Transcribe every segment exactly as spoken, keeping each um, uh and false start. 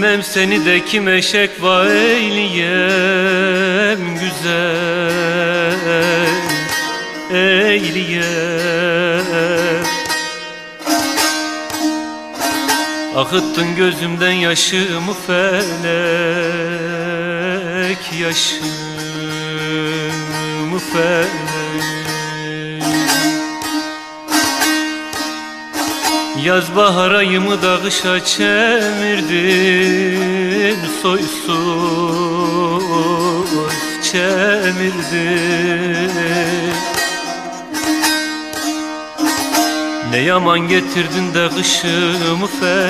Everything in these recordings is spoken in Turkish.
Bilmem seni de kim eşek var eyleyem güzel, eyleyem. Akıttın gözümden yaşımı felek, yaşımı felek. Yaz bahar ayımı da kışa çevirdin, soysuz çevirdin. Ne yaman getirdin de kışımı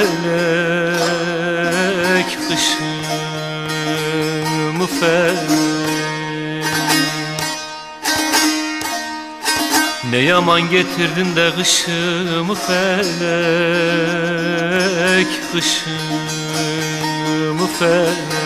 felek, kışımı felek. Ne yaman getirdin de kışımı felek, kışımı felek.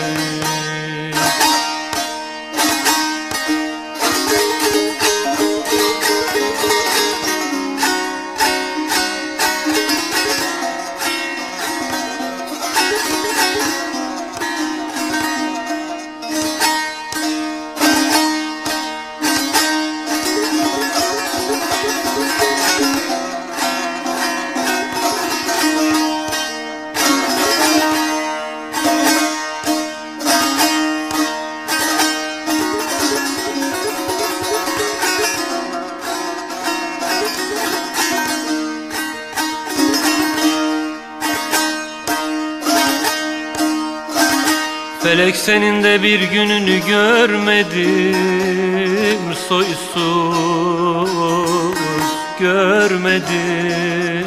Felek senin de bir gününü görmedim, soysuz görmedim.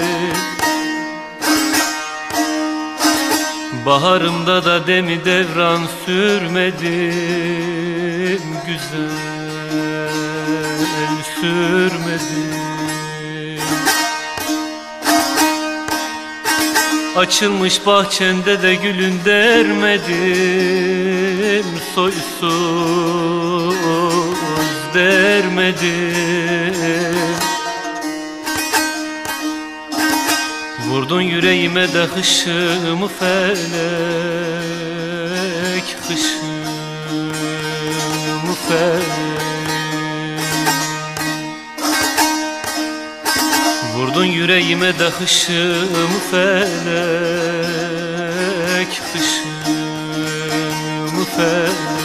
Baharımda da demi devran sürmedim, güzel sürmedim. Açılmış bahçende de gülün dermedim, soysuz dermedim. Vurdun yüreğime de hışımı felek, hışımı felek. Vurdun yüreğime de hışımı felek, hışımı felek.